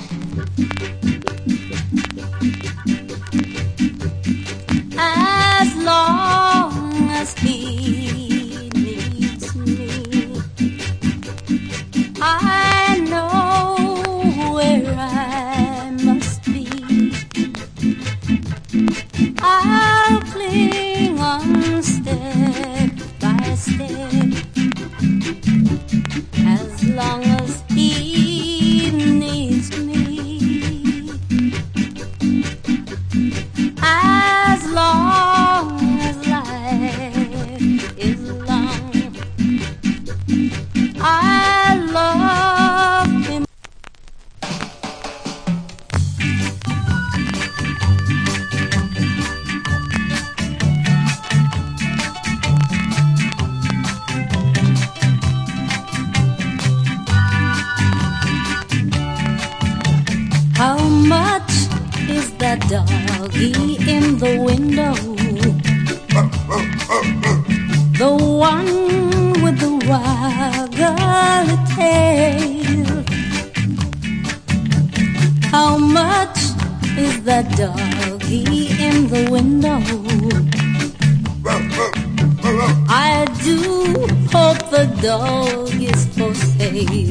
As long as he needs me, I know where I must be. I'll cling on step by step, as long as he needs me. As long as life is long, I love him. How much is that doggy in the window? The one with the wobbly tail. How much is that doggy in the window? I do hope the dog is for sale.